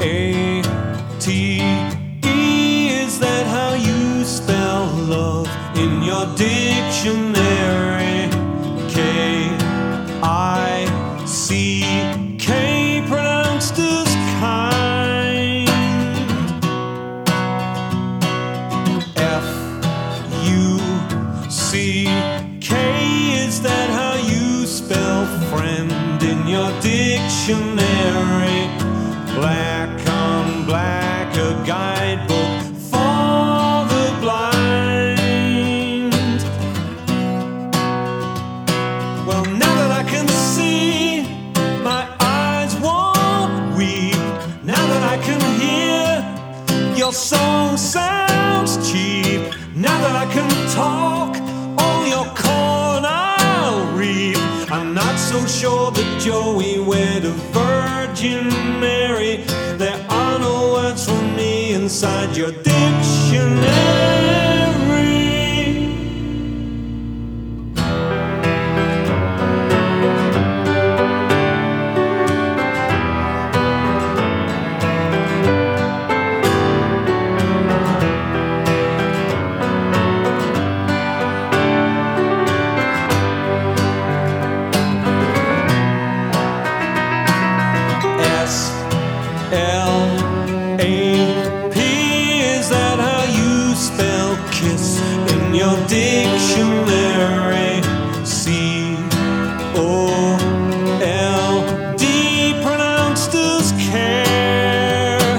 A-T-E, is that how you spell love in your dictionary? K-I-C-K, pronounced as kind. F-U-C-K, is that how you spell friend in your dictionary? Black on black, a guidebook for the blind. Well, now that I can see, my eyes won't weep. Now that I can hear, your song sounds cheap. Now that I can talk, all your corn I'll reap. I'm not so sure that Joey wed a Virgin Mary. There are no words for me inside your dictionary. S-L-A-P, is that how you spell kiss in your dictionary? C-O-L-D, pronounced as care.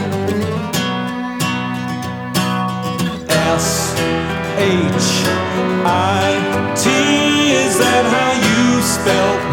S-H-I-T, is that how you spell